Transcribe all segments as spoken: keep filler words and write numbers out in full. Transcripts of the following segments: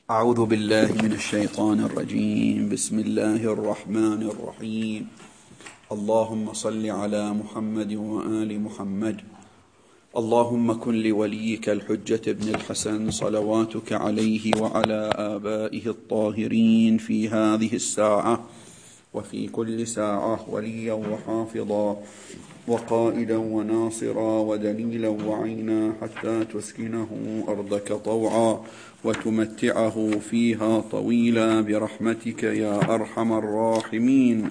أعوذ بالله من الشيطان الرجيم. بسم الله الرحمن الرحيم. اللهم صل على محمد وآل محمد. اللهم كن لوليك الحجة ابن الحسن صلواتك عليه وعلى آبائه الطاهرين في هذه الساعة وفي كل ساعة وليا وحافظا وقائدا وناصرا ودليلا وعينا حتى تسكنه أرضك طوعا وتمتعه فيها طويلا برحمتك يا أرحم الراحمين.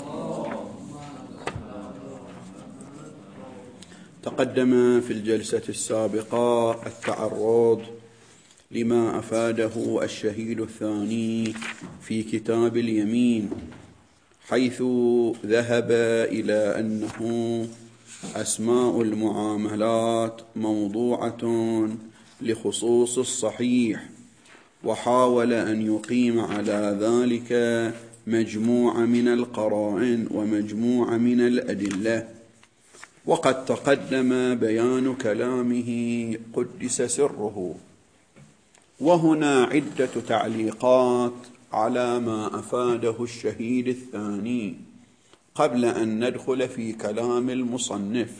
تقدم في الجلسة السابقة التعرض لما أفاده الشهيد الثاني في كتاب اليمين، حيث ذهب إلى أنه أسماء المعاملات موضوعة لخصوص الصحيح، وحاول أن يقيم على ذلك مجموعة من القرائن ومجموعة من الأدلة. وقد تقدم بيان كلامه قدس سره، وهنا عدة تعليقات على ما أفاده الشهيد الثاني قبل أن ندخل في كلام المصنف.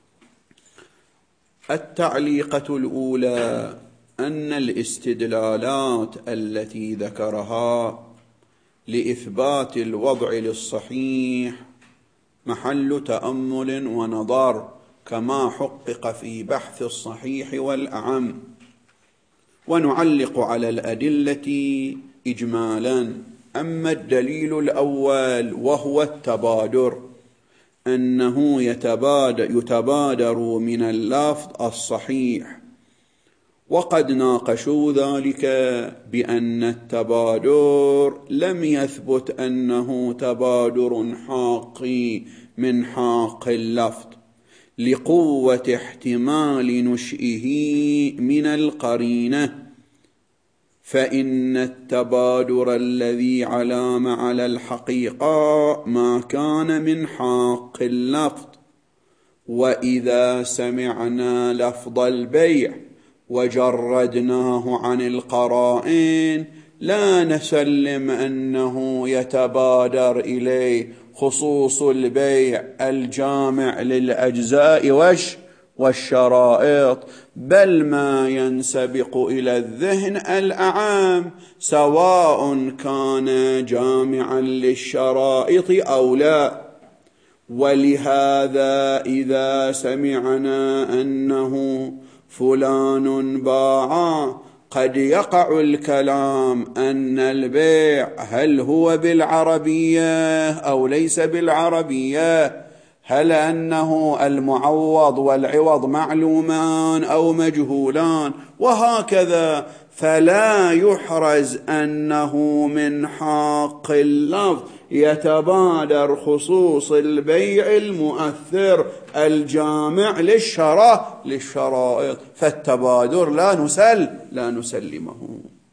التعليقة الأولى أن الاستدلالات التي ذكرها لإثبات الوضع للصحيح محل تأمل ونظر، كما حقق في بحث الصحيح والأعم. ونعلق على الأدلة إجمالا. أما الدليل الأول وهو التبادر، أنه يتبادر, يتبادر من اللفظ الصحيح، وقد ناقشوا ذلك بأن التبادر لم يثبت أنه تبادر حاقي من حاق اللفظ لقوة احتمال نشئه من القرينة، فإن التبادر الذي علام على الحقيقة ما كان من حاق اللفظ. وإذا سمعنا لفظ البيع وجردناه عن القرائن لا نسلم أنه يتبادر إليه خصوص البيع الجامع للأجزاء والشرائط، بل ما ينسبق إلى الذهن الأعام، سواء كان جامعا للشرائط أو لا. ولهذا إذا سمعنا أنه فلان باع، قد يقع الكلام أن البيع هل هو بالعربية أو ليس بالعربية، هل أنه المعوض والعوض معلومان أو مجهولان، وهكذا. فلا يحرز أنه من حق اللفظ يتبادر خصوص البيع المؤثر الجامع للشراء للشرائط، فالتبادر لا نسل لا نسلمه.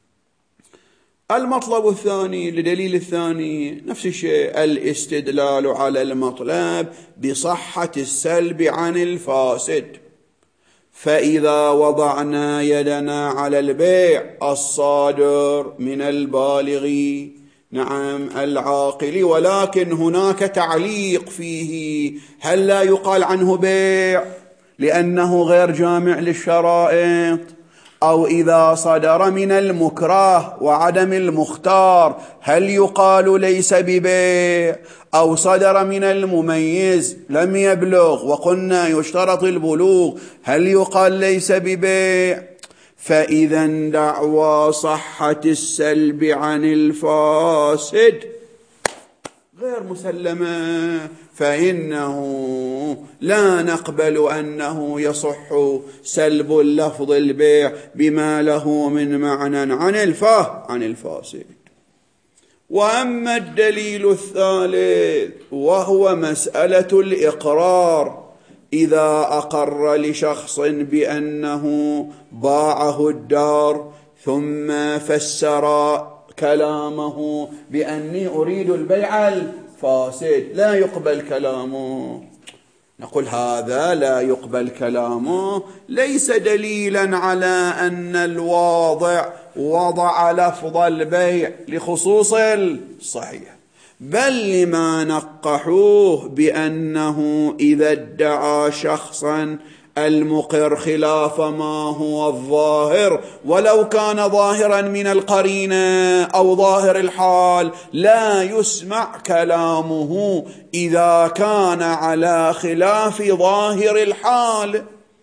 المطلب الثاني لدليل الثاني نفس الشيء، الاستدلال على المطلب بصحة السلب عن الفاسد. فإذا وضعنا يدنا على البيع الصادر من البالغ، نعم العاقل، ولكن هناك تعليق فيه، هل لا يقال عنه بيع لأنه غير جامع للشرائط؟ أو إذا صدر من المكره وعدم المختار، هل يقال ليس ببيع؟ أو صدر من المميز لم يبلغ وقلنا يشترط البلوغ، هل يقال ليس ببيع؟ فإذا دعوى صحة السلب عن الفاسد غير مسلمة، فإنه لا نقبل أنه يصح سلب اللفظ البيع بما له من معنى عن الفاه عن الفاسد. وأما الدليل الثالث وهو مسألة الإقرار، إذا أقر لشخص بأنه باعه الدار ثم فسر كلامه بأني أريد البيع الفاسد، لا يقبل كلامه. نقول هذا لا يقبل كلامه، ليس دليلا على أن الواضع وضع لفظ البيع لخصوص الصحيح، بل لما نقحوه بأنه إذا ادعى شخصا المقر خلاف ما هو الظاهر ولو كان ظاهرا من القرينة أو ظاهر الحال لا يسمع كلامه إذا كان على خلاف ظاهر الحال.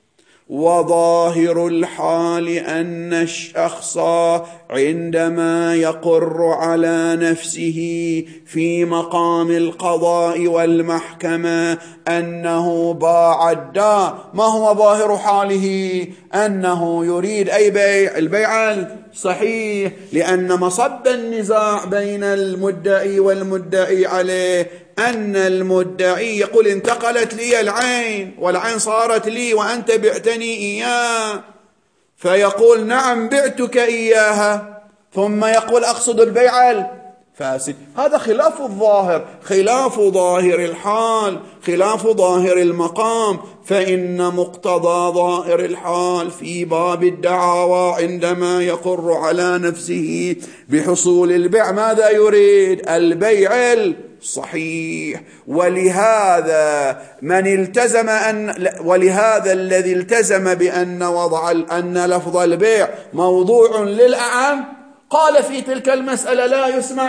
وظاهر الحال أن الشخص عندما يقر على نفسه في مقام القضاء والمحكمة أنه باع الدار، ما هو ظاهر حاله؟ أنه يريد أي بيع؟ البيع الصحيح، لأن مصب النزاع بين المدعي والمدعي عليه أن المدعي يقول انتقلت لي العين والعين صارت لي وأنت بعتني إياه، فيقول نعم بعتك إياها، ثم يقول أقصد البيع الفاسد. هذا خلاف الظاهر، خلاف ظاهر الحال، خلاف ظاهر المقام. فإن مقتضى ظاهر الحال في باب الدعاوى عندما يقر على نفسه بحصول البيع ماذا يريد؟ البيع الصحيح. ولهذا من التزم أن ولهذا الذي التزم بأن وضع أن لفظ البيع موضوع للأعم قال في تلك المسألة لا يسمع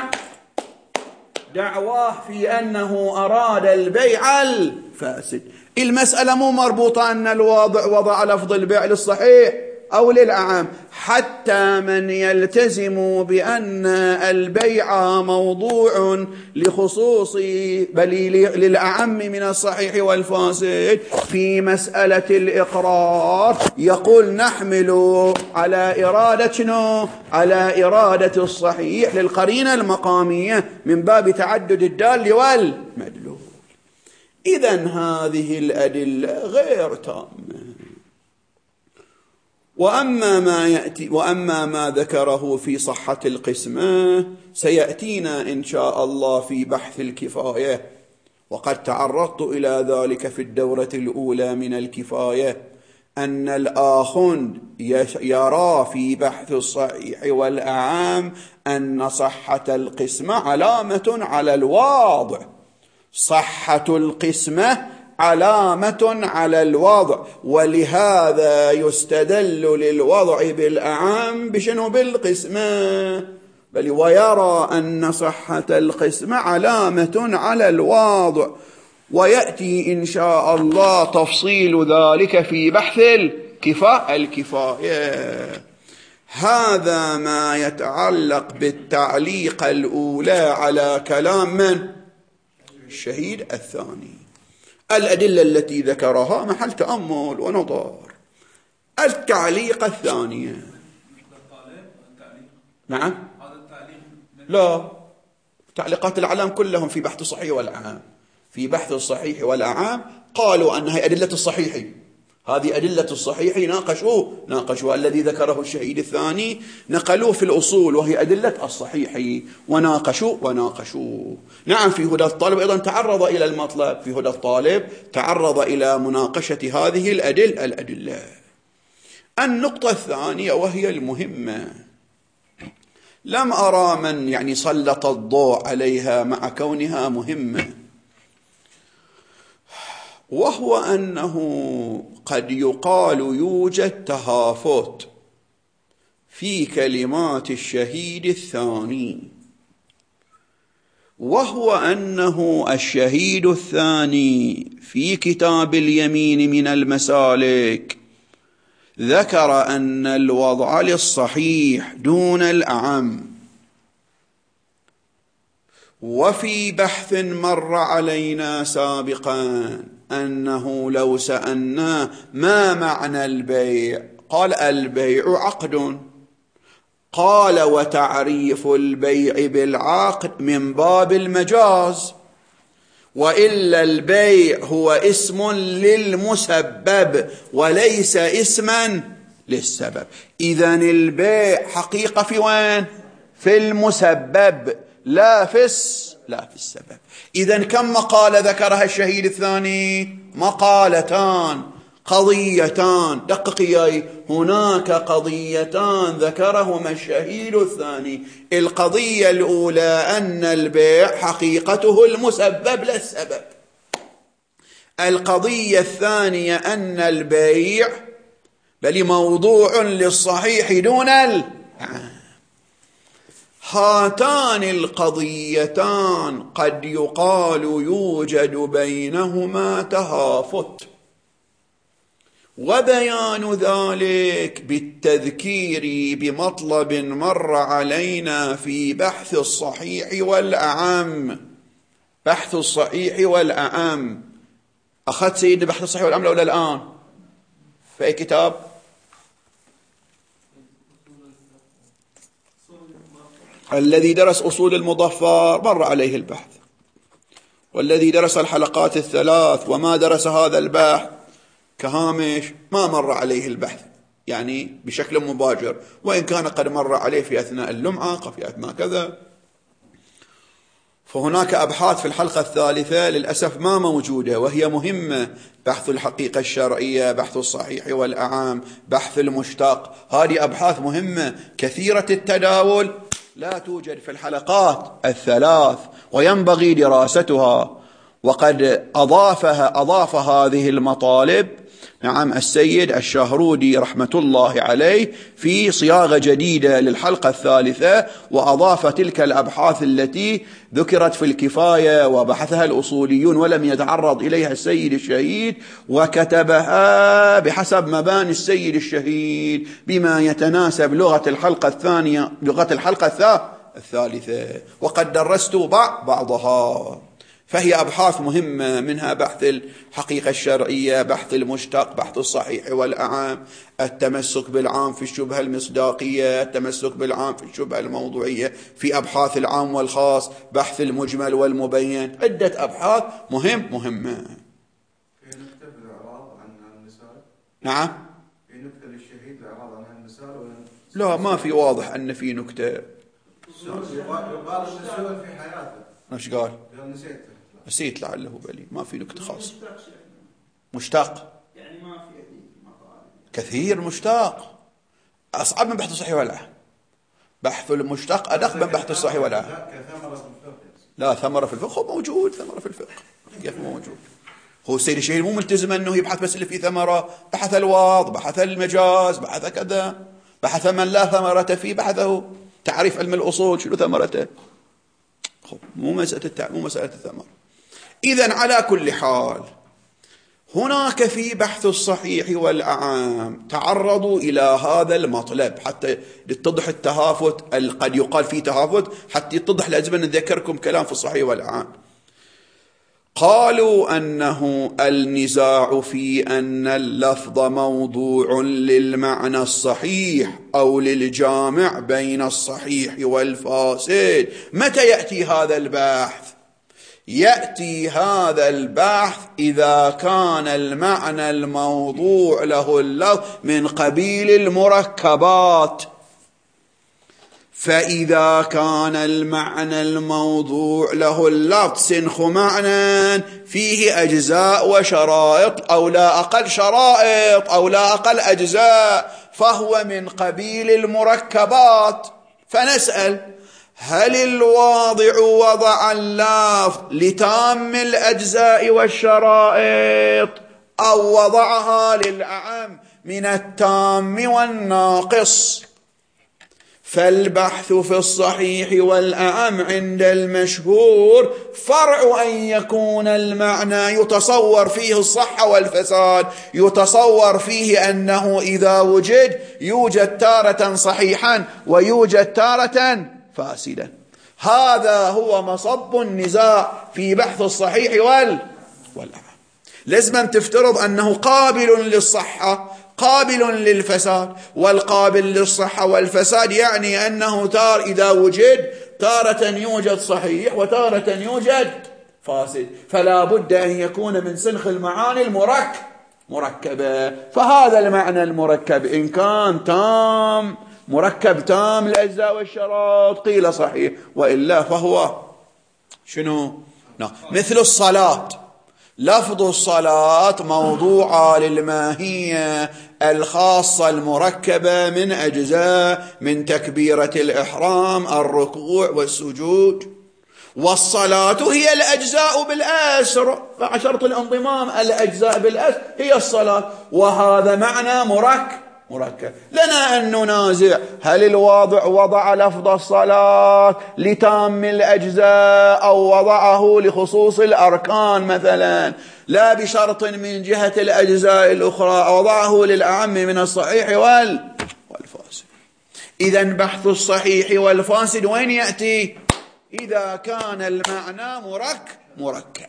دعواه في أنه أراد البيع الفاسد. المسألة مو مربوطة أن الواضع وضع لفظ البيع للصحيح أو للأعم، حتى من يلتزم بأن البيع موضوع لخصوص بل للأعم من الصحيح والفاسد في مسألة الإقرار يقول نحمل على إرادة شنو؟ على إرادة الصحيح للقرينة المقامية من باب تعدد الدال والمدلول. إذن هذه الأدلة غير تامة. وأما ما يأتي وأما ما ذكره في صحة القسمة سيأتينا إن شاء الله في بحث الكفاية، وقد تعرضت إلى ذلك في الدورة الأولى من الكفاية، أن الآخوند يرى في بحث الصحيح والأعام أن صحة القسمة علامة على الواضع، صحة القسمة علامة على الوضع، ولهذا يستدل للوضع بالأعم بشنو؟ بالقسمة. بل ويرى أن صحة القسمة علامة على الوضع، ويأتي إن شاء الله تفصيل ذلك في بحث الكفاءة الكفاية. هذا ما يتعلق بالتعليق الأولى على كلام من؟ الشهيد الثاني. الأدلة التي ذكرها محل تأمل ونظر. التعليق الثانية، نعم لا، تعليقات الأعلام كلهم في بحث الصحيح والأعام، في بحث الصحيح والأعام قالوا أنها أدلة الصحيح، هذه أدلة الصحيح ناقشوه ناقشوا الذي ذكره الشهيد الثاني نقلوه في الأصول وهي أدلة الصحيح وناقشوا وناقشوا. نعم في هدى الطالب أيضا تعرض إلى المطلب، في هدى الطالب تعرض إلى مناقشة هذه الأدل الأدلة. النقطة الثانية وهي المهمة، لم أرى من يعني سلط الضوء عليها مع كونها مهمة، وهو أنه قد يقال يوجد تهافت في كلمات الشهيد الثاني، وهو أنه الشهيد الثاني في كتاب اليمين من المسالك ذكر أن الوضع للصحيح دون الأعم، وفي بحث مر علينا سابقا أنه لو سألناه ما معنى البيع قال البيع عقد، قال وتعريف البيع بالعقد من باب المجاز، وإلا البيع هو اسم للمسبب وليس اسما للسبب. إذن البيع حقيقة في وين؟ في المسبب لا في لا في السبب. إذن كم مقالة ذكرها الشهيد الثاني؟ مقالتان. قضيتان، دقق إياي، هناك قضيتان ذكرهما الشهيد الثاني. القضية الأولى أن البيع حقيقته المسبب لا السبب. القضية الثانية أن البيع بل موضوع للصحيح دون العام. هاتان القضيتان قد يقال يوجد بينهما تهافت، وبيان ذلك بالتذكير بمطلب مر علينا في بحث الصحيح والأعم. بحث الصحيح والأعم، أخذت سيد بحث الصحيح والأعم لولا الآن في أي كتاب؟ الذي درس أصول المظفر مر عليه البحث، والذي درس الحلقات الثلاث وما درس هذا البحث كهامش ما مر عليه البحث يعني بشكل مباشر، وإن كان قد مر عليه في أثناء اللمعة في أثناء كذا. فهناك أبحاث في الحلقة الثالثة للأسف ما موجودة وهي مهمة، بحث الحقيقة الشرعية، بحث الصحيح والأعام، بحث المشتق. هذه أبحاث مهمة كثيرة التداول لا توجد في الحلقات الثلاث وينبغي دراستها. وقد أضافها أضاف هذه المطالب نعم السيد الشهرودي رحمة الله عليه في صياغة جديدة للحلقة الثالثة، وأضاف تلك الأبحاث التي ذكرت في الكفاية وبحثها الأصوليون ولم يتعرض إليها السيد الشهيد، وكتبها بحسب مباني السيد الشهيد بما يتناسب لغة الحلقة الثانية لغة الحلقة الثالثة، وقد درست بعضها. فهي أبحاث مهمة، منها بحث الحقيقة الشرعية، بحث المشتق، بحث الصحيح والأعام، التمسك بالعام في الشبهة المصداقية، التمسك بالعام في الشبهة الموضوعية، في أبحاث العام والخاص، بحث المجمل والمبين، عدة أبحاث مهم مهمة. في نكتة بالإعراض عن المثال؟ نعم. في نكتة للشهيد الإعراض عن المثال؟ لا، ما في واضح أن في نكتة. يقال النسول في حياته. ايش قال؟ نسيت. نسيت لعله بلي، ما في نكتة خاصة. مشتاق يعني ما في كثير مشتاق، أصعب من بحث الصحيح والأعام. بحث المشتق أدق من بحث الصحيح والأعام. لا، ثمرة في الفقه موجود، ثمرة في الفقه كيف موجود؟ هو السيد الشهيد مو ملتزم أنه يبحث بس اللي فيه ثمرة، بحث الواض، بحث المجاز، بحث كذا، بحث من لا ثمرة فيه، بحثه تعريف علم الأصول شنو ثمرته. مو مسألة مو مسألة الثمرة. إذن على كل حال هناك في بحث الصحيح والأعام تعرضوا إلى هذا المطلب حتى يتضح التهافت، قد يقال فيه تهافت حتى يتضح. لازم نذكركم كلام في الصحيح والأعام. قالوا أنه النزاع في أن اللفظ موضوع للمعنى الصحيح أو للجامع بين الصحيح والفاسد. متى يأتي هذا البحث؟ يأتي هذا البحث إذا كان المعنى الموضوع له اللفظ من قبيل المركبات. فإذا كان المعنى الموضوع له اللفظ سنخ معنى فيه أجزاء وشرائط أو لا أقل شرائط أو لا أقل أجزاء، فهو من قبيل المركبات. فنسأل: هل الواضع وضع اللفظ لتام الأجزاء والشرائط أو وضعها للأعم من التام والناقص؟ فالبحث في الصحيح والأعم عند المشهور فرع أن يكون المعنى يتصور فيه الصحة والفساد، يتصور فيه أنه إذا وجد يوجد تارة صحيحا ويوجد تارة فاسدا. هذا هو مصب النزاع في بحث الصحيح والأعم. لازم تفترض أنه قابل للصحة قابل للفساد، والقابل للصحة والفساد يعني أنه تار إذا وجد تارة يوجد صحيح وتارة يوجد فاسد، فلا بد أن يكون من سنخ المعاني المركب مركبة. فهذا المعنى المركب إن كان تام مركب تام الأجزاء والشرائط قيل صحيح، وإلا فهو شنو؟ نعم. مثل الصلاة، لفظ الصلاة موضوع للماهية الخاصة المركبة من أجزاء، من تكبيرة الإحرام، الركوع والسجود. والصلاة هي الأجزاء بالأسر، فعشرة الانضمام الأجزاء بالأسر هي الصلاة، وهذا معنى مركب مركب. لنا أن ننازع هل الواضع وضع لفظ الصلاة لتام الأجزاء أو وضعه لخصوص الأركان مثلا، لا بشرط من جهة الأجزاء الأخرى، وضعه للأعم من الصحيح والفاسد. إذن بحث الصحيح والفاسد وين يأتي؟ إذا كان المعنى مركب مركب.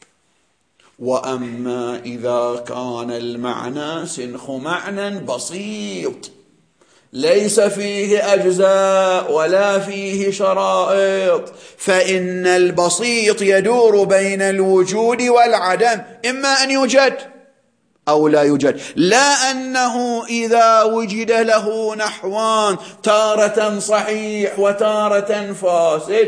وأما إذا كان المعنى سنخ معنى بسيط ليس فيه أجزاء ولا فيه شرائط، فإن البسيط يدور بين الوجود والعدم، إما أن يوجد أو لا يوجد، لا أنه إذا وجد له نحوان تارة صحيح وتارة فاسد.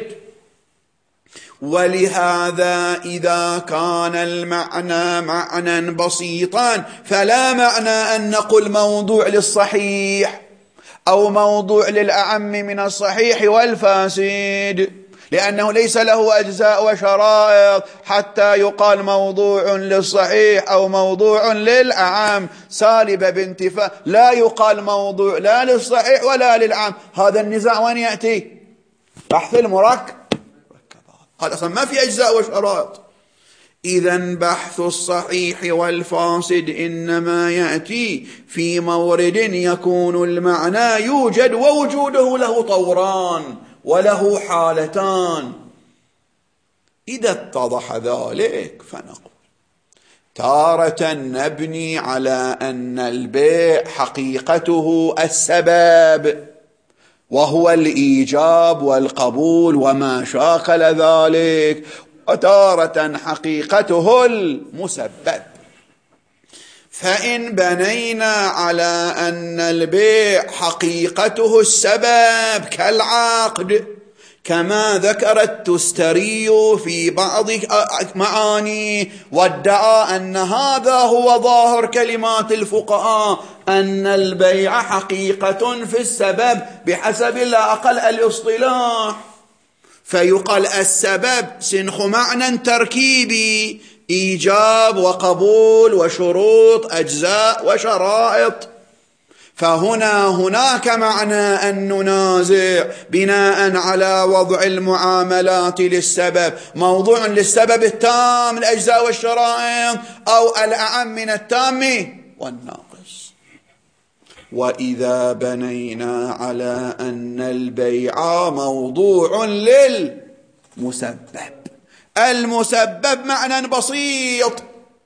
ولهذا إذا كان المعنى معنى بسيطا فلا معنى أن نقول موضوع للصحيح أو موضوع للأعم من الصحيح والفاسد، لأنه ليس له أجزاء وشرائط حتى يقال موضوع للصحيح أو موضوع للأعم، سالب بانتفاء، لا يقال موضوع لا للصحيح ولا للأعم. هذا النزاع وين يأتي؟ بحث المركب، هذا أصلا ما في أجزاء وشرائط. إذن بحث الصحيح والفاسد إنما يأتي في مورد يكون المعنى يوجد ووجوده له طوران وله حالتان. إذا اتضح ذلك فنقول تارة نبني على أن البيع حقيقته السبب وهو الإيجاب والقبول وما شاكل ذلك، وتارة حقيقته المسبب. فإن بنينا على أن البيع حقيقته السبب كالعقد كما ذكر التستري في بعض معانيه، وادعى أن هذا هو ظاهر كلمات الفقهاء، أن البيع حقيقة في السبب بحسب لا أقل الاصطلاح، فيقال السبب سنخ معنى تركيبي، إيجاب وقبول وشروط أجزاء وشرائط. فهنا هناك معنى أن ننازع بناء على وضع المعاملات للسبب موضوع للسبب التام الأجزاء والشرائط أو الأعم من التام والناقص. وإذا بنينا على أن البيع موضوع للمسبب، المسبب معنى بسيط،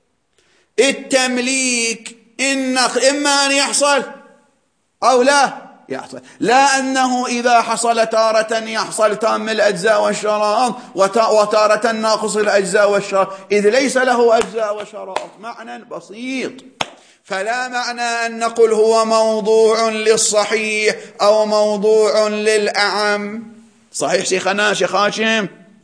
التمليك إما أن يحصل أو لا يحصل، لا أنه إذا حصل تارة يحصل تام الأجزاء والشرائط وتارة ناقص الأجزاء والشرائط، إذ ليس له أجزاء وشرائط، معنى بسيط. فلا معنى أن نقول هو موضوع للصحيح أو موضوع للأعم. صحيح شيخنا شيخ هاشم؟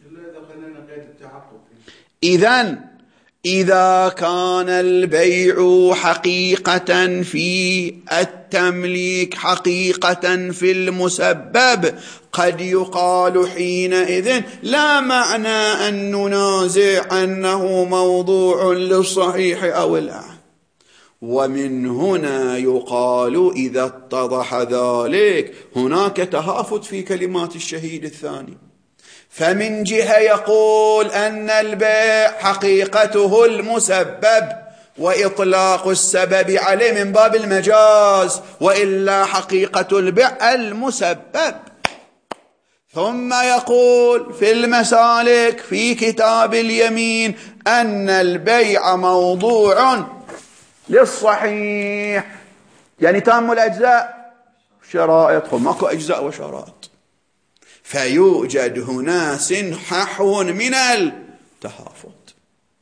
إذن إذا كان البيع حقيقة في التمليك حقيقة في المسبب قد يقال حينئذ لا معنى أن ننازع أنه موضوع للصحيح أو الأعم. ومن هنا يقال إذا اتضح ذلك هناك تهافت في كلمات الشهيد الثاني، فمن جهة يقول أن البيع حقيقته المسبب وإطلاق السبب عليه من باب المجاز، وإلا حقيقة البيع المسبب. ثم يقول في المسالك في كتاب اليمين أن البيع موضوع للصحيح، يعني تام الأجزاء شرائط، ماكو أجزاء وشرائط، فيوجد هنا سنحو من التهافت.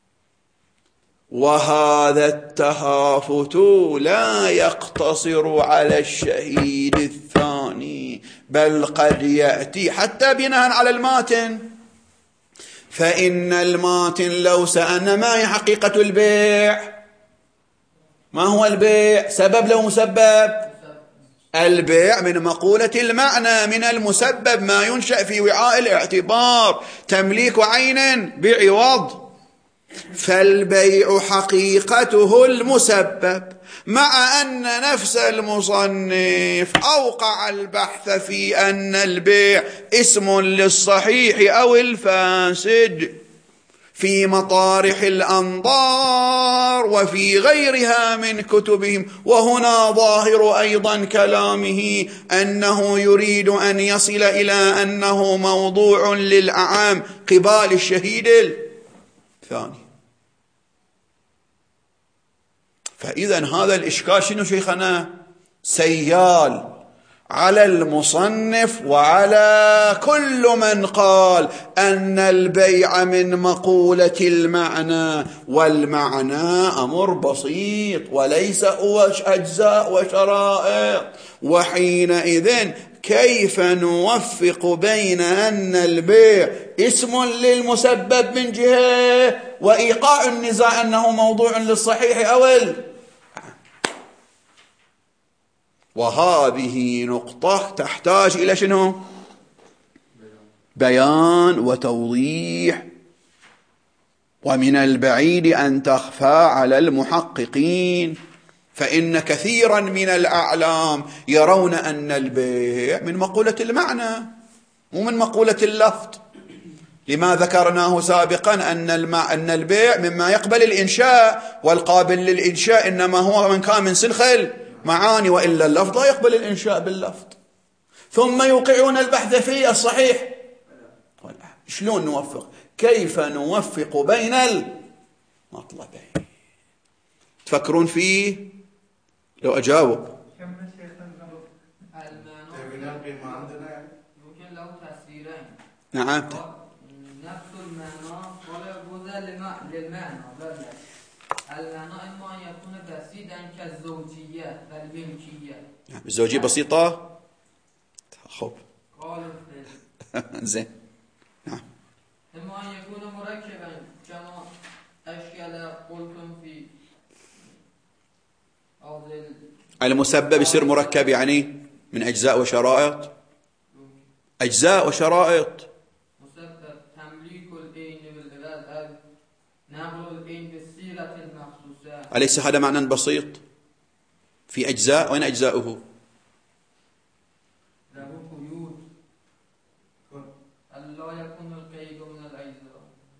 وهذا التهافت لا يقتصر على الشهيد الثاني، بل قد يأتي حتى بناء على الماتن، فإن الماتن لو سألنا ما هي حقيقة البيع؟ ما هو البيع؟ سبب لو مسبب؟ البيع من مقولة المعنى، من المسبب ما ينشأ في وعاء الاعتبار، تمليك عين بعوض. فالبيع حقيقته المسبب، مع أن نفس المصنف أوقع البحث في أن البيع اسم للصحيح أو الفاسد في مطارح الأنظار وفي غيرها من كتبهم. وهنا ظاهر أيضا كلامه أنه يريد أن يصل إلى أنه موضوع للأعام قبال الشهيد الثاني. فإذا هذا الإشكال شنو شيخنا؟ سيال على المصنف وعلى كل من قال أن البيع من مقولة المعنى، والمعنى أمر بسيط وليس هو أجزاء وشرائط. وحينئذ كيف نوفق بين أن البيع اسم للمسبب من جهة وإيقاع النزاع أنه موضوع للصحيح أو ال وهذه نقطة تحتاج إلى شنو؟ بيان وتوضيح. ومن البعيد أن تخفى على المحققين، فإن كثيرا من الأعلام يرون أن البيع من مقولة المعنى مو من مقولة اللفظ، لما ذكرناه سابقا أن أن البيع مما يقبل الإنشاء، والقابل للإنشاء إنما هو من كان من سلخ معاني، وإلا اللفظ لا يقبل الإنشاء باللفظ. ثم يوقعون البحث في الصحيح. شلون نوفق؟ كيف نوفق بين المطلبين؟ تفكرون فيه؟ لو أجاوب ممكن لو تفسيرين. نعم. نفس المعنى ولا للمعنى المعنى إما أن يكون بسيطا كالزوجية والملكية. الزوجية بسيطة؟ خب زين. نعم. إما أن يكون مركبا كما أشكال قلتم في المسبب يصير مركب، يعني من أجزاء وشرائط. أجزاء وشرائط. مسبب تمليك العين بالغرض نقل العين بالصيغة المخصوصة. أليس هذا معنى بسيط؟ في أجزاء، وين أجزاؤه؟ له قيود، ألا يكون القيد من الأجزاء.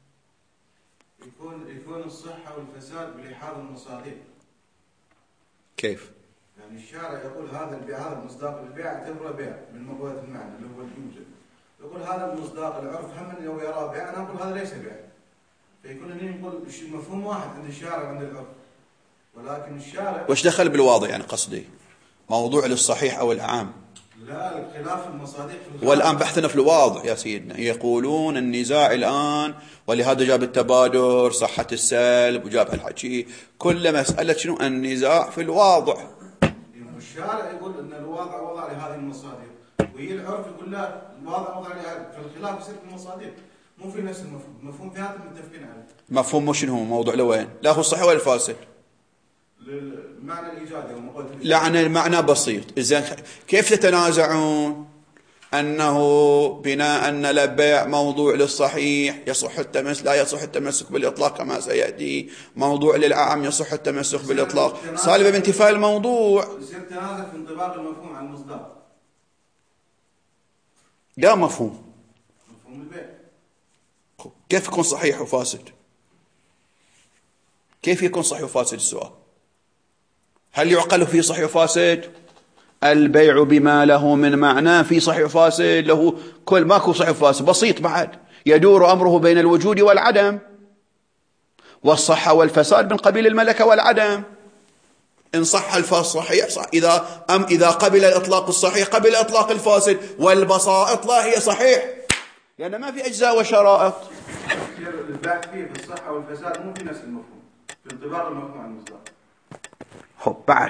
يكون يكون الصحة والفساد بلحاظ المصادر. كيف؟ يعني الشارع يقول هذا البيع، هذا المصداق البيع اعتبره بيع من مقولة المعنى اللي هو اليوجد. يقول هذا المصداق العرف هم لو يراه بيع، أنا أقول هذا ليس بيع. فيكون هنا نقول مفهوم واحد عند الشارع وعند العرف، ولكن الشارع وش دخل بالواضح؟ يعني قصدي موضوع للصحيح أو العام؟ لا، خلاف المصادق في والآن بحثنا في الواضح يا سيدنا. يقولون النزاع الآن، ولهذا جاب التبادر، صحة السلب، وجاب الحكي، كل مسألة شنو؟ النزاع في الواضح. الشارع يقول أن الواضع وضع لهذه المصادر، وهي العرف يقول لا الواضع وضع لهذه، فالخلاف يصير في المصادر مو في نفس المفهوم. مفهوم في هذا متفقين عليه. مفهوم مو شنو؟ موضوع لوين؟ لا هو الصحيح ولا الفاسد؟ للمعنى الإيجابي ومقولة لعنة المعنى بسيط. إذن كيف تتنازعون أنه بناء أن البيع موضوع للصحيح يصح التمسك، لا يصح التمسك بالإطلاق كما سيأتي، موضوع للأعم يصح التمسك بالإطلاق، سالبة بانتفاء الموضوع. يصير تنازع في انطباق المفهوم عن المصداق. لا مفهوم. مفهوم البيع كيف يكون صحيح وفاسد؟ كيف يكون صحيح وفاسد؟ السؤال هل يعقل فيه صحيح وفاسد؟ البيع بما له من معنى في صحيح وفاسد، له كل ماكو صحيح وفاسد، بسيط بعد، يدور أمره بين الوجود والعدم، والصحة والفساد من قبيل الملكة والعدم. إن صح الصحيح صح، إذا أم إذا قبل الإطلاق الصحيح قبل إطلاق الفاسد، والبسائط لا هي صحيح، لأن يعني ما في أجزاء وشرائط. البحث فيه في الصحة والفساد مو في نفس المفهوم، في انطباق المفهوم عن المصداق. خب بعد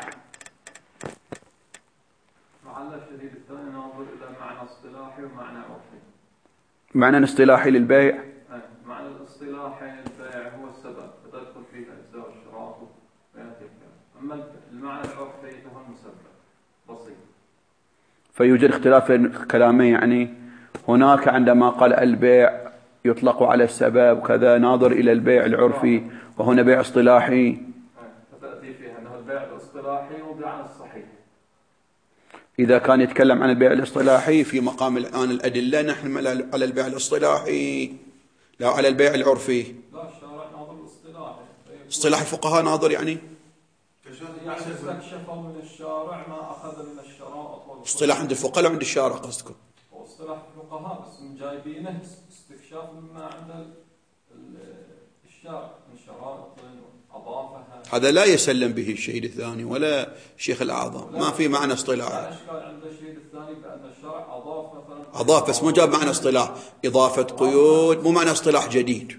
معلش الشديد الثاني ننظر إلى معنى اصطلاحي ومعنى عرفي. معنى اصطلاحي للبيع أي. معنى الاصطلاحي البيع هو السبب فتدخل فيه الأجزاء والشراء ويأتي الكلام. أما المعنى العرفي فهو المسبب بسيط. فيوجد اختلاف في كلامين، يعني هناك عندما قال البيع يطلق على السبب وكذا ناظر إلى البيع العرفي، وهنا بيع اصطلاحي فتأتي فيها أنه البيع الاصطلاحي وبيع الصحيح. إذا كان يتكلم عن البيع الاصطلاحي في مقام الآن الأدلة، نحن على البيع الاصطلاحي لا على البيع العرفي. لا الشارع ناظر الاصطلاحي. اصطلاح الفقهاء ناظر يعني يعني استكشفوا من الشارع ما أخذ من الشراء. اصطلاح عند الفقهاء وعند الشارع قصدكم؟ اصطلاح الفقهاء بس جايبينه استكشاف مما عند الشارع من شرائط أضافها. هذا لا يسلم به الشهيد الثاني ولا شيخ الأعظم، ما في معنى اصطلاح. لا إشكال عند الشهيد الثاني بأن الشرع أضاف مثلا أضاف بس مو جاب معنى اصطلاح، إضافة قيود مو معنى اصطلاح جديد.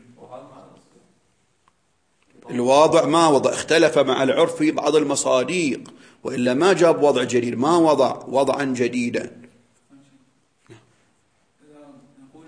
الواضع ما وضع، اختلف مع العرف في بعض المصادق، وإلا ما جاب وضع جديد، ما وضع وضعا جديدا. نقول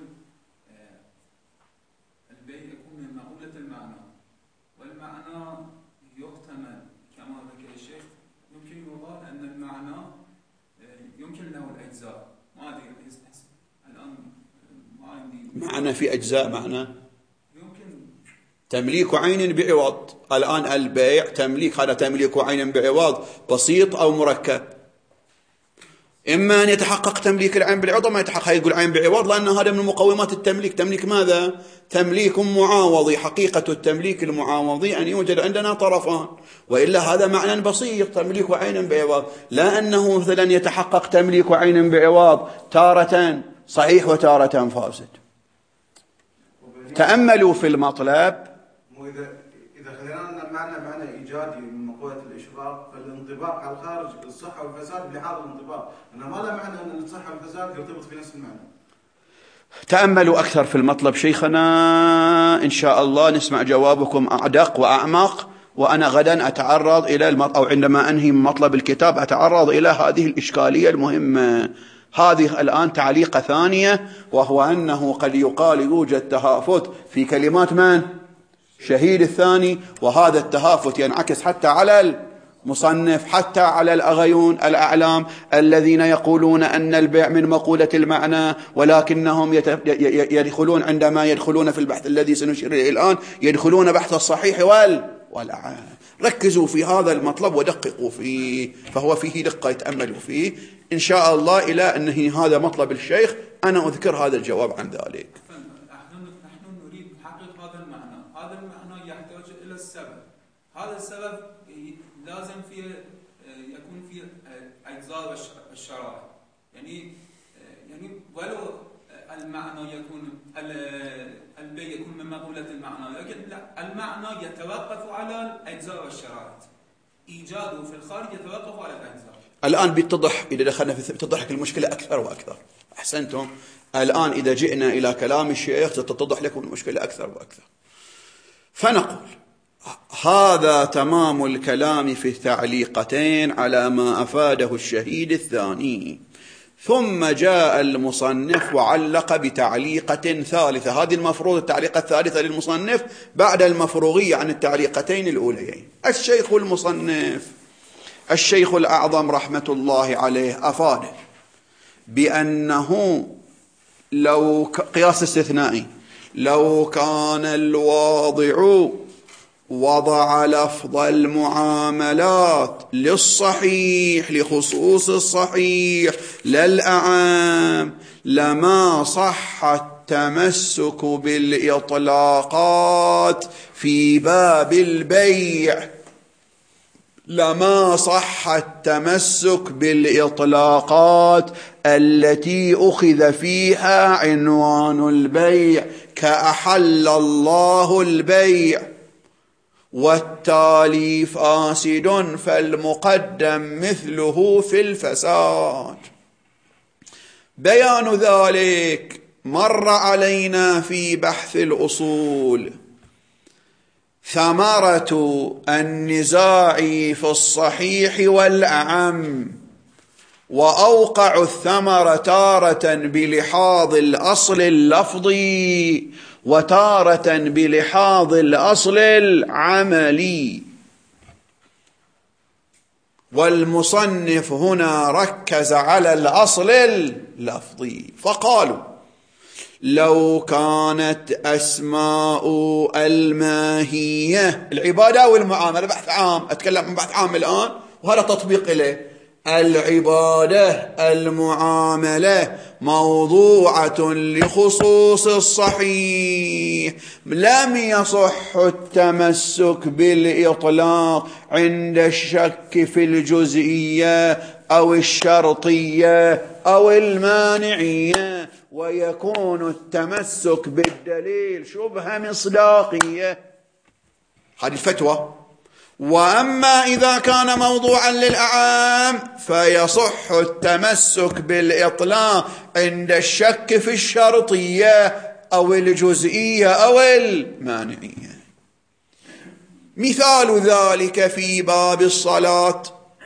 البيع يكون من مقولة المعنى، والمعنى يحتمل كما ذكر الشيخ، يمكن يقال أن المعنى يمكن له الأجزاء. ما أدري الآن ما عندي معنى في أجزاء، معنى تمليك عين بعوض. الآن البيع تمليك، هذا تمليك عين بعوض بسيط أو مركب. إما أن يتحقق تمليك العين بالعوض وما يتحقق يقول عين بعوض، لأن هذا من مقومات التمليك. تمليك ماذا؟ تمليك معاوضي. حقيقة التمليك المعاوضي أن يوجد عندنا طرفان، وإلا هذا معنى بسيط تمليك عين بعوض. لا أنه مثلا يتحقق تمليك عين بعوض تارة صحيح وتارة فاسد. تأملوا في المطلب. إذا إذا خلينا معنى معنى إيجادي من مقولة الإشراق، فالانطباق على الخارج الصحة والفساد بحال الانطباق، أنا ما لا معنى أن الصحة والفساد يرتبط في نفس المعنى. تأملوا أكثر في المطلب شيخنا، إن شاء الله نسمع جوابكم أعدق وأعمق. وأنا غدا أتعرض إلى المط... أو عندما أنهي مطلب الكتاب أتعرض إلى هذه الإشكالية المهمة. هذه الآن تعليقة ثانية، وهو أنه قد يقال يوجد تهافت في كلمات من؟ شهيد الثاني، وهذا التهافت ينعكس حتى على المصنف، حتى على الأغيون الأعلام الذين يقولون أن البيع من مقولة المعنى، ولكنهم يدخلون عندما يدخلون في البحث الذي سنشير إليه الآن يدخلون بحث الصحيح والأعام. ركزوا في هذا المطلب ودققوا فيه، فهو فيه دقة يتأملوا فيه إن شاء الله إلى أنه هذا مطلب الشيخ. أنا أذكر هذا الجواب عن ذلك. نحن نريد تحقيق هذا المعنى. هذا المعنى يحتاج إلى السبب. هذا السبب لازم فيه يكون فيه أجزاء الشرائع، يعني يعني ولو المعنى يكون البيع يكون من مقولة المعنى، لكن لا، المعنى يتوقف على الأجزاء والشرائع. إيجاده في الخارج يتوقف على الأجزاء. الآن بيتضح، إذا دخلنا في بتضحك المشكلة أكثر وأكثر. أحسنتم. الآن إذا جئنا إلى كلام الشيخ ستتضح لكم المشكلة أكثر وأكثر. فنقول هذا تمام الكلام في التعليقتين على ما أفاده الشهيد الثاني. ثم جاء المصنف وعلق بتعليقة ثالثة. هذه المفروض التعليقة الثالثة للمصنف بعد المفروغية عن التعليقتين الأوليين. الشيخ المصنف الشيخ الأعظم رحمة الله عليه أفاد بأنه لو قياس استثنائي لو كان الواضع وضع لفظ المعاملات للصحيح لخصوص الصحيح للأعام لما صح التمسك بالإطلاقات في باب البيع لما صح التمسك بالإطلاقات التي أخذ فيها عنوان البيع كأحل الله البيع والتالي فاسد فالمقدم مثله في الفساد. بيان ذلك مر علينا في بحث الأصول. ثمرة النزاع في الصحيح والأعم وأوقع الثمر تارة بلحاظ الأصل اللفظي وتارة بلحاظ الأصل العملي. والمصنف هنا ركز على الأصل اللفظي، فقالوا لو كانت أسماء الماهية العبادة والمعاملة، بحث عام، أتكلم عن بحث عام الآن وهذا تطبيق إليه، العبادة المعاملة موضوعة لخصوص الصحيح، لم يصح التمسك بالإطلاق عند الشك في الجزئية أو الشرطية أو المانعية، ويكون التمسك بالدليل شبهة مصداقية. هذه الفتوى. وأما إذا كان موضوعا للأعام فيصح التمسك بالإطلاق عند الشك في الشرطية أو الجزئية أو المانعية. مثال ذلك في باب الصلاة: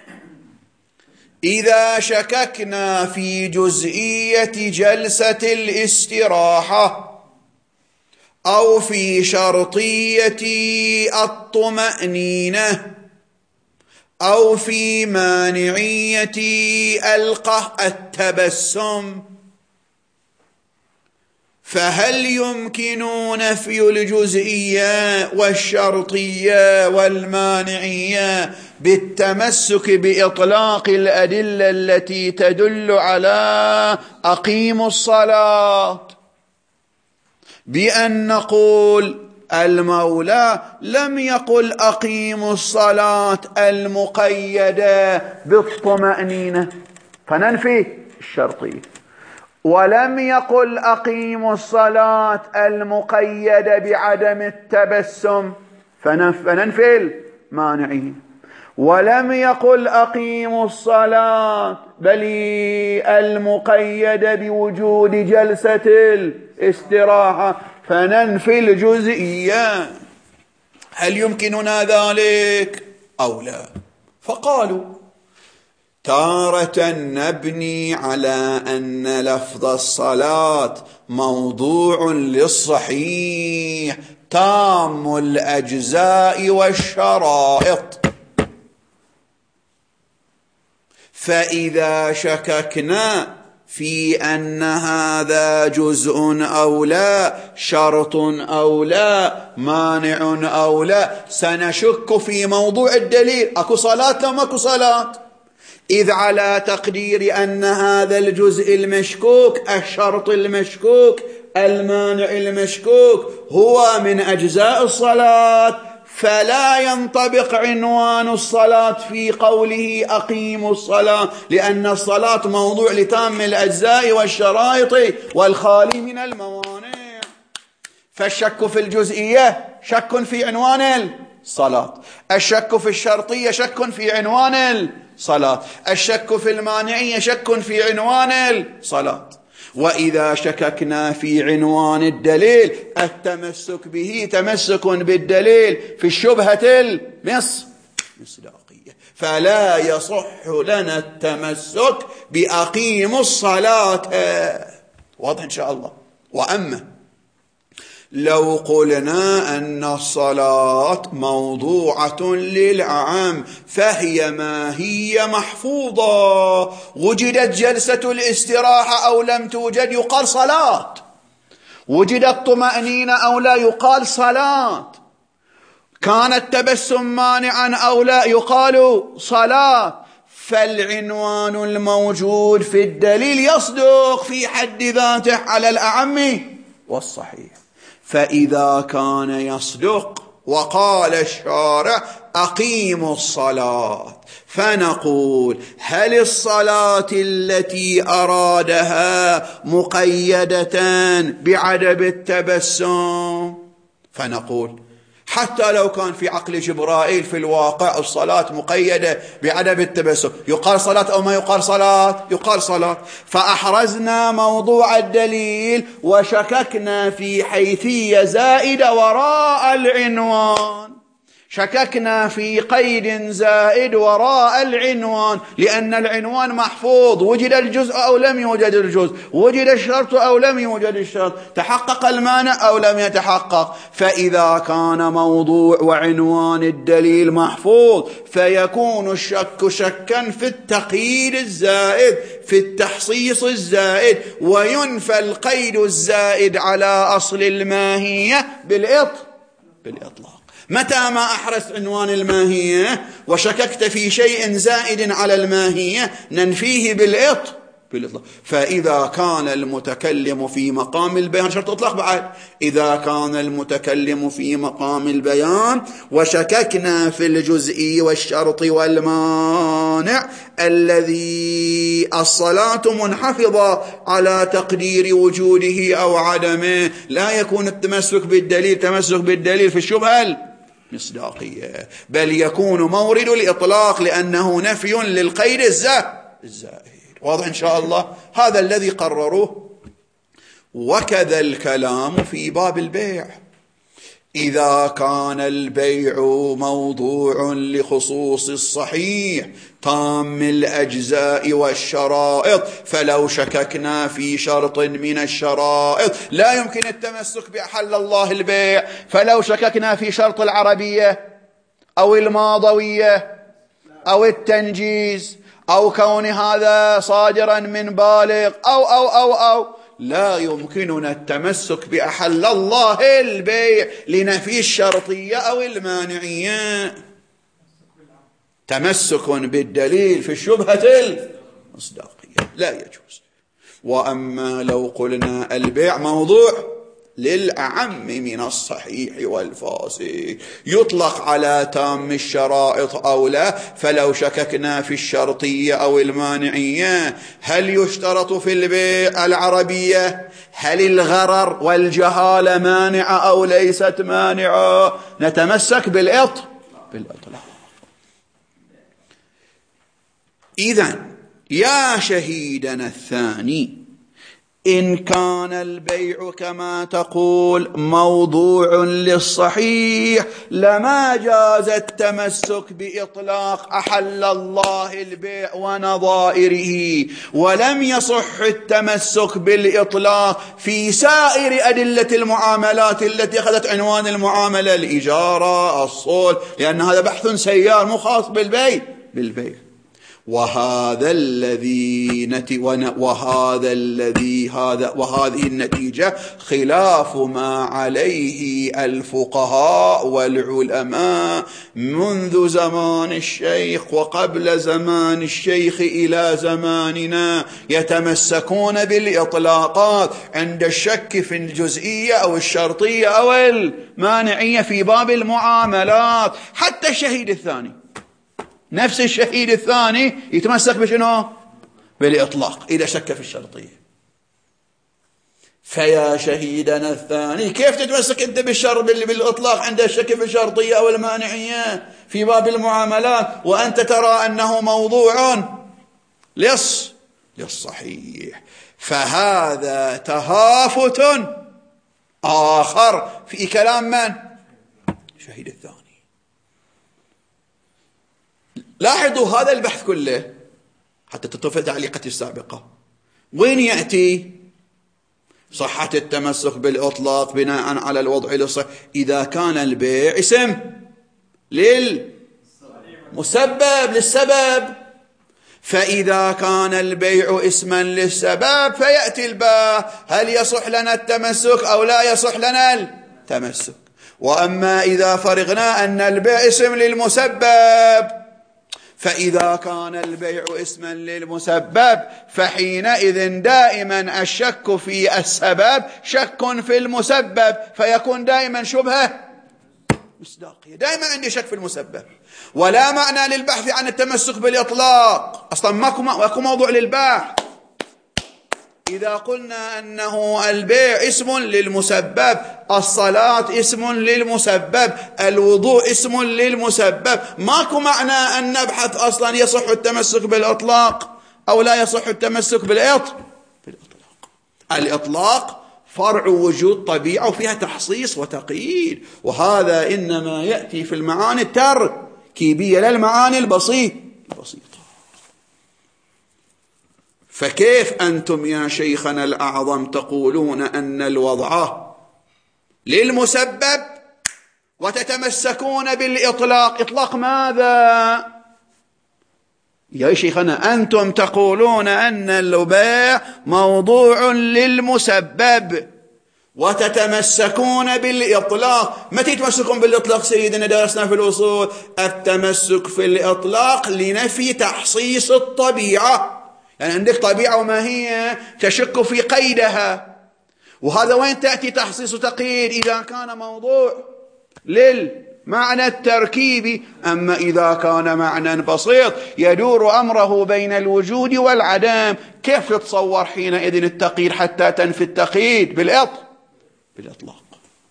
إذا شككنا في جزئية جلسة الاستراحة أو في شرطية الطمأنينة أو في مانعية القه التبسم، فهل يمكن نفي الجزئية والشرطية والمانعية بالتمسك بإطلاق الأدلة التي تدل على أقيموا الصلاة، بأن نقول المولى لم يقل أقيموا الصلاة المقيدة بالطمأنينة فننفي الشرطية، ولم يقل أقيموا الصلاة المقيدة بعدم التبسم فننفي المانعين، ولم يقل أقيموا الصلاة بل المقيدة بوجود جلسة الاستراحة فننفي الجزئية. هل يمكننا ذلك أو لا؟ فقالوا تارة نبني على أن لفظ الصلاة موضوع للصحيح تام الأجزاء والشرائط، فإذا شككنا في أن هذا جزء أو لا، شرط أو لا، مانع أو لا، سنشك في موضوع الدليل. أكو صلاة لو ماكو صلاة، إذ على تقدير أن هذا الجزء المشكوك، الشرط المشكوك، المانع المشكوك هو من أجزاء الصلاة، فلا ينطبق عنوان الصلاة في قوله أقيموا الصلاة، لأن الصلاة موضوع لتام الأجزاء والشرائط والخالي من الموانع. فالشك في الجزئية شك في عنوان الصلاة، الشك في الشرطية شك في عنوان الصلاة، الشك في المانعية شك في عنوان الصلاة. وإذا شككنا في عنوان الدليل التمسك به تمسك بالدليل في الشبهة المصداقية، فلا يصح لنا التمسك بأقيموا الصلاة. واضح إن شاء الله. وأما لو قلنا أن الصلاة موضوعة للعام فهي ما هي محفوظة، وجدت جلسة الاستراحة أو لم توجد يقال صلاة، وجدت طمأنينة أو لا يقال صلاة، كان التبسم مانعا أو لا يقال صلاة. فالعنوان الموجود في الدليل يصدق في حد ذاته على الأعم والصحيح. فإذا كان يصدق وقال الشارع أقيموا الصلاة، فنقول هل الصلاة التي أرادها مقيدة بعدم التبسم؟ فنقول حتى لو كان في عقل جبرائيل في الواقع الصلاة مقيدة بعدم التبسم، يقال صلاة أو ما يقال صلاة؟ يقال صلاة. فأحرزنا موضوع الدليل وشككنا في حيثية زائدة وراء العنوان. شككنا في قيد زائد وراء العنوان، لأن العنوان محفوظ، وجد الجزء أو لم يوجد الجزء، وجد الشرط أو لم يوجد الشرط، تحقق المانع أو لم يتحقق. فإذا كان موضوع وعنوان الدليل محفوظ فيكون الشك شكا في التقييد الزائد، في التحصيص الزائد، وينفى القيد الزائد على أصل الماهية بالإطلاق. متى ما أحرزت عنوان الماهية وشككت في شيء زائد على الماهية ننفيه بالإطلاق. فإذا كان المتكلم في مقام البيان، شرط إطلاق بعد، إذا كان المتكلم في مقام البيان وشككنا في الجزئي والشرط والمانع الذي الصلاة منحفظة على تقدير وجوده أو عدمه، لا يكون التمسك بالدليل تمسك بالدليل في الشبهة المصداقية، بل يكون مورد الإطلاق لأنه نفي للقيد الزائد. واضح إن شاء الله؟ هذا الذي قرروه. وكذا الكلام في باب البيع، إذا كان البيع موضوع لخصوص الصحيح تام الأجزاء والشرائط، فلو شككنا في شرط من الشرائط لا يمكن التمسك بأحل الله البيع. فلو شككنا في شرط العربية أو الماضوية أو التنجيز أو كون هذا صادرا من بالغ أو أو أو أو لا يمكننا التمسك بأحل الله البيع لنفي الشرطية أو المانعية. تمسك بالدليل في الشبهة المصداقية لا يجوز. وأما لو قلنا البيع موضوع للأعم من الصحيح والفاسد، يطلق على تام الشرائط أو لا، فلو شككنا في الشرطية أو المانعية، هل يشترط في البيع العربية؟ هل الغرر والجهالة مانعة أو ليست مانعة؟ نتمسك بالإطلاق. إذن يا شهيدنا الثاني، إن كان البيع كما تقول موضوع للصحيح لما جاز التمسك بإطلاق أحل الله البيع ونظائره، ولم يصح التمسك بالإطلاق في سائر أدلة المعاملات التي أخذت عنوان المعاملة، الإجارة، الصلح، لأن هذا بحث سيار مو خاص بالبيع بالبيع وهذا الذي نتي وهذا الذي هذا وهذه النتيجة خلاف ما عليه الفقهاء والعلماء منذ زمان الشيخ وقبل زمان الشيخ إلى زماننا، يتمسكون بالإطلاقات عند الشك في الجزئية أو الشرطية أو المانعية في باب المعاملات. حتى الشهيد الثاني، نفس الشهيد الثاني يتمسك بشنو؟ بالإطلاق إذا شك في الشرطية. فيا شهيدنا الثاني، كيف تتمسك أنت بالشر بالإطلاق عند الشك في الشرطية أو المانعية في باب المعاملات وأنت ترى أنه موضوع لص للصحيح؟ فهذا تهافت آخر في كلام من؟ شهيد الثاني. لاحظوا هذا البحث كله حتى تتوفى تعليقتي السابقة وين يأتي؟ صحة التمسك بالإطلاق بناء على الوضع للصحيح إذا كان البيع اسم للمسبب للسبب. فإذا كان البيع اسما للسبب فيأتي الباب هل يصح لنا التمسك أو لا يصح لنا التمسك. وأما إذا فرغنا أن البيع اسم للمسبب، فإذا كان البيع اسما للمسبب فحينئذ دائما الشك في السبب شك في المسبب، فيكون دائما شبهة مصداقية. دائما عندي شك في المسبب، ولا معنى للبحث عن التمسك بالإطلاق، أصلا ماكو موضوع للبحث. إذا قلنا أنه البيع اسم للمسبب، الصلاة اسم للمسبب، الوضوء اسم للمسبب، ماكو معنى أن نبحث أصلا يصح التمسك بالإطلاق أو لا يصح التمسك بالإطلاق. الإطلاق فرع وجود طبيعة وفيها تحصيص وتقييد، وهذا إنما يأتي في المعاني التركيبية لا المعاني البسيطة. فكيف أنتم يا شيخنا الأعظم تقولون أن الوضع للمسبب وتتمسكون بالإطلاق؟ إطلاق ماذا؟ يا شيخنا أنتم تقولون أن البيع موضوع للمسبب وتتمسكون بالإطلاق. متى تتمسكون بالإطلاق سيدنا؟ درسنا في الأصول التمسك في الإطلاق لنفي تحصيص الطبيعة، يعني عندك طبيعة وما هي تشك في قيدها، وهذا وين تأتي تحصيص وتقييد؟ إذا كان موضوع للمعنى التركيبي. أما إذا كان معنى بسيط يدور أمره بين الوجود والعدم، كيف تتصور حينئذ التقييد حتى تنفي التقييد بالإطلاق؟ بالإطلاق.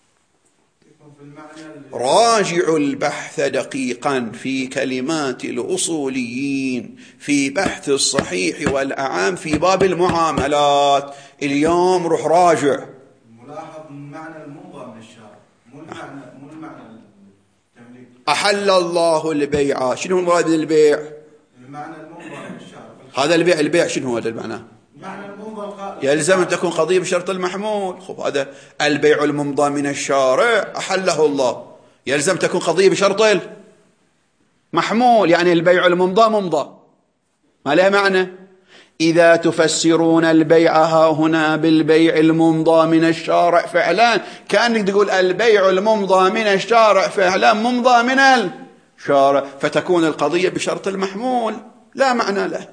راجعوا البحث دقيقا في كلمات الأصوليين في بحث الصحيح والأعام في باب المعاملات. اليوم روح راجع. ملاحظ المعنى الموضع من الشارع، مو المعنى مو المعنى التمليك. أحل الله البيع، شنو المراد بالبيع؟ المعنى الموضع من الشارع. هذا البيع، البيع شنو هذا المعنى؟ معنى الموضع يلزم أن تكون قضية بشرط المحمول. خب هذا البيع الممضى من الشارع أحله الله، يلزم تكون قضية بشرط المحمول، يعني البيع الممضى ممضى ما له معنى. إذا تفسرون البيع ها هنا بالبيع الممضى من الشارع فعلا، كأنك تقول البيع الممضى من الشارع فعلا ممضى من الشارع، فتكون القضية بشرط المحمول، لا معنى له.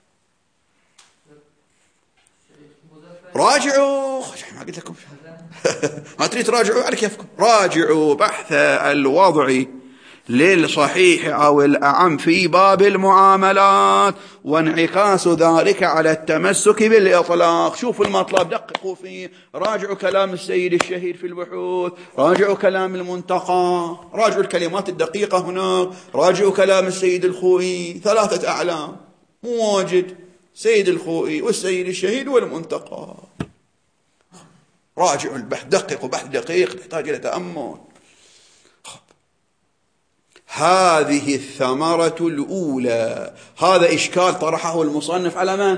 راجعوا، ما قلت لكم ما تريد تراجعوا على كيفكم. راجعوا بحث الوضع للصحيح أو الأعم في باب المعاملات، وانعكاس ذلك على التمسك بالإطلاق. شوفوا المطلب، دققوا فيه، راجعوا كلام السيد الشهير في البحوث، راجعوا كلام المنتقى، راجعوا الكلمات الدقيقة هناك، راجعوا كلام السيد الخوئي، ثلاثة أعلام مو واجد، سيد الخوئي والسيد الشهيد والمنتقى. راجعوا البحث، دققوا بحث دقيق يحتاج إلى تأمل. هذه الثمرة الأولى. هذا إشكال طرحه المصنف على من؟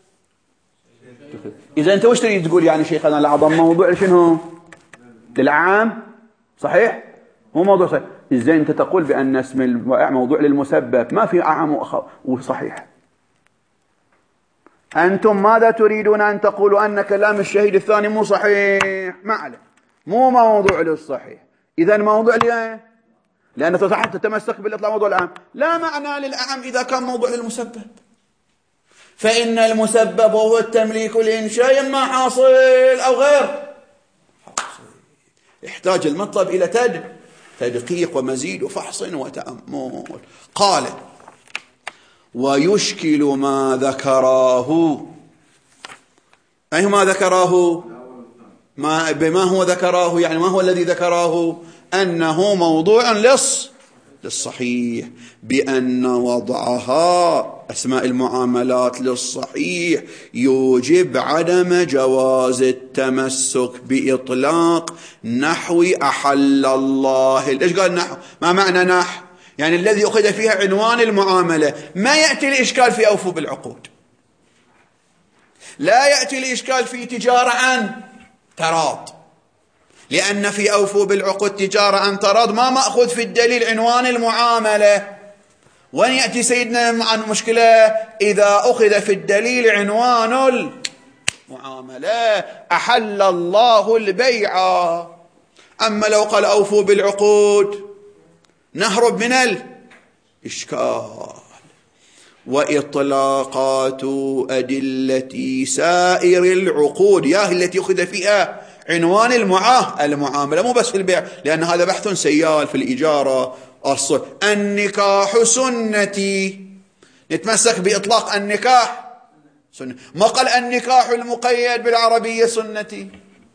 إذا أنت وش تريد تقول يعني شيخنا الأعظم؟ موضوع شنو؟ للعام، صحيح؟ هو موضوع صحيح. إذا أنت تقول بأن اسم البائع موضوع للمسبب، ما في عام وصحيح. أنتم ماذا تريدون أن تقولوا؟ أن كلام الشهيد الثاني مو صحيح، ما عليه، مو موضوع للصحيح. إذا موضوع ليه؟ لأن تحت تتمسك بالإطلاق موضوع العام، لا معنى للأعم إذا كان موضوع للمسبب. فإن المسبب وهو التمليك الإنشاء إما حاصل أو غير حاصل. يحتاج المطلب إلى تد تدقيق ومزيد وفحص وتأمل. قال: ويشكل ما ذكراه. أي ما ذكراه؟ ما بما هو ذكراه، يعني ما هو الذي ذكراه؟ أنه موضوع لص للصحيح، بأن وضعها أسماء المعاملات للصحيح يوجب عدم جواز التمسك بإطلاق نحو أحل الله. ليش قال نحو؟ ما معنى نحو؟ يعني الذي أخذ فيها عنوان المعاملة. ما يأتي الإشكال في أوفوا بالعقود، لا يأتي الإشكال في تجارة عن تراض، لأن في أوفوا بالعقود تجارة عن تراض ما مأخذ في الدليل عنوان المعاملة. وين يأتي سيدنا عن مشكلة؟ إذا أخذ في الدليل عنوان المعاملة أحل الله البيع. أما لو قال أوفوا بالعقود نهرب من الإشكال. وإطلاقات أدلة سائر العقود، ياهي التي أخذ فيها عنوان المعاه المعاملة، مو بس في البيع، لأن هذا بحث سيال في الإجارة. أصل النكاح سنتي، نتمسك بإطلاق النكاح سنة. ما قال النكاح المقيد بالعربية سنتي.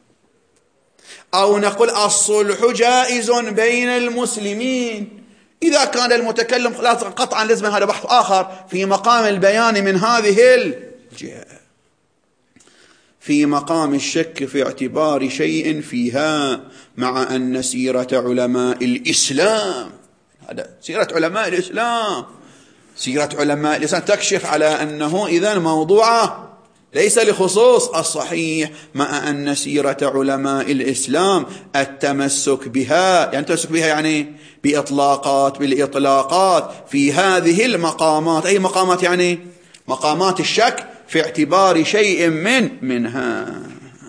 أو نقول الصلح جائز بين المسلمين. إذا كان المتكلم قطعا لازم هذا بحث آخر في مقام البيان من هذه الجهة. في مقام الشك في اعتبار شيء فيها، مع أن سيرة علماء الإسلام، هذا سيرة علماء الإسلام، سيرة علماء الإسلام تكشف على أنه إذن موضوعة ليس لخصوص الصحيح، مع أن سيرة علماء الإسلام التمسك بها، يعني التمسك بها يعني بإطلاقات بالإطلاقات في هذه المقامات. أي مقامات؟ يعني مقامات الشك في اعتبار شيء من منها.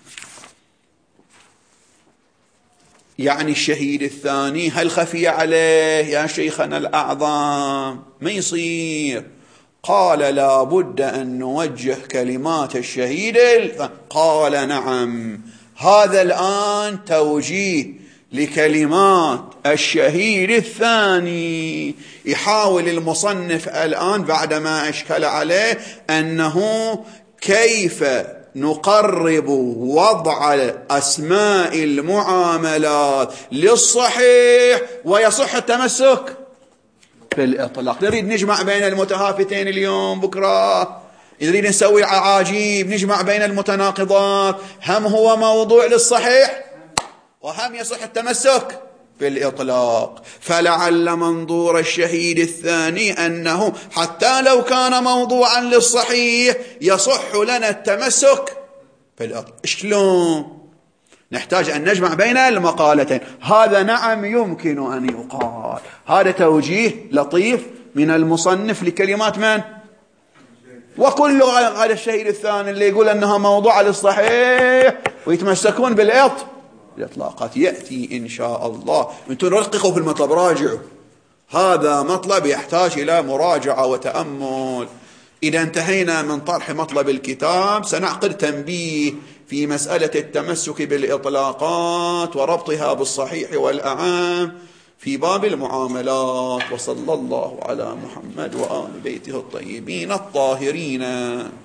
يعني الشهيد الثاني هل خفي عليه يا شيخنا الأعظم؟ ما يصير. قال لا بد أن نوجه كلمات الشهيد. قال نعم. هذا الآن توجيه لكلمات الشهيد الثاني. يحاول المصنف الآن بعدما أشكل عليه أنه كيف نقرب وضع أسماء المعاملات للصحيح ويصح التمسك بالإطلاق. نريد نجمع بين المتهافتين اليوم بكرة، نريد نسوي عجيب نجمع بين المتناقضات، هم هو موضوع للصحيح وهم يصح التمسك بالإطلاق. فلعل منظور الشهيد الثاني أنه حتى لو كان موضوعا للصحيح يصح لنا التمسك بالإطلاق. شلون؟ نحتاج أن نجمع بين المقالتين. هذا نعم يمكن أن يقال. هذا توجيه لطيف من المصنف لكلمات من؟ وكل هذا الشهيد الثاني اللي يقول أنها موضوع للصحيح ويتمسكون بالإطلاق الإطلاقات يأتي إن شاء الله. أنتم رققوا في المطلب، راجعوا، هذا مطلب يحتاج إلى مراجعة وتأمل. إذا انتهينا من طرح مطلب الكتاب سنعقد تنبيه في مسألة التمسك بالإطلاقات وربطها بالصحيح والأعام في باب المعاملات. وصلى الله على محمد وآل بيته الطيبين الطاهرين.